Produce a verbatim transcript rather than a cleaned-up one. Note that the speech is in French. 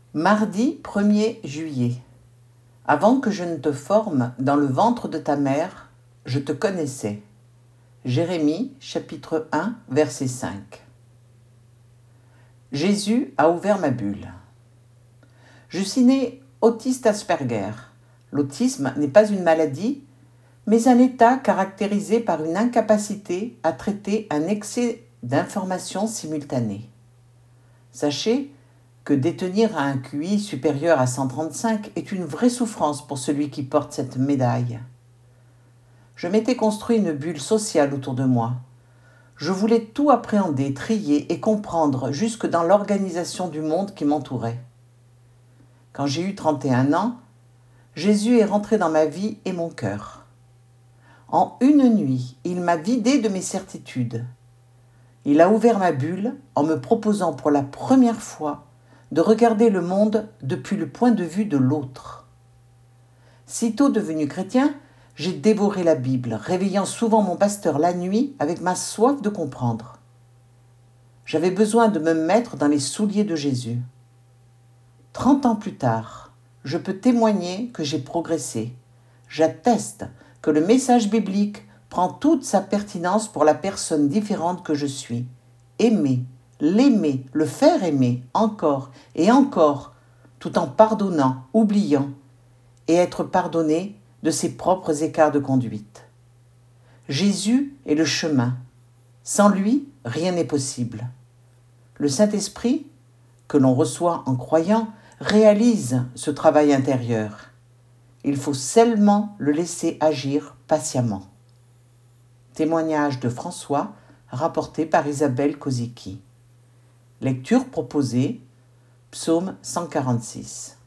Mardi premier juillet. Avant que je ne te forme dans le ventre de ta mère, je te connaissais. Jérémie, chapitre un, verset cinq. Jésus a ouvert ma bulle. Je suis né autiste Asperger. L'autisme n'est pas une maladie, mais un état caractérisé par une incapacité à traiter un excès d'informations simultanées. Sachez que détenir un Q I supérieur à cent trente-cinq est une vraie souffrance pour celui qui porte cette médaille. Je m'étais construit une bulle sociale autour de moi. Je voulais tout appréhender, trier et comprendre jusque dans l'organisation du monde qui m'entourait. Quand j'ai eu trente et un ans, Jésus est rentré dans ma vie et mon cœur. En une nuit, il m'a vidé de mes certitudes. Il a ouvert ma bulle en me proposant pour la première fois de regarder le monde depuis le point de vue de l'autre. Sitôt devenu chrétien, j'ai dévoré la Bible, réveillant souvent mon pasteur la nuit avec ma soif de comprendre. J'avais besoin de me mettre dans les souliers de Jésus. Trente ans plus tard, je peux témoigner que j'ai progressé. J'atteste que le message biblique prend toute sa pertinence pour la personne différente que je suis. Aimer, l'aimer, le faire aimer encore et encore, tout en pardonnant, oubliant, et être pardonné de ses propres écarts de conduite. Jésus est le chemin. Sans lui, rien n'est possible. Le Saint-Esprit, que l'on reçoit en croyant, réalise ce travail intérieur. Il faut seulement le laisser agir patiemment. Témoignage de François, rapporté par Isabelle Kozicki. Lecture proposée, psaume cent quarante-six.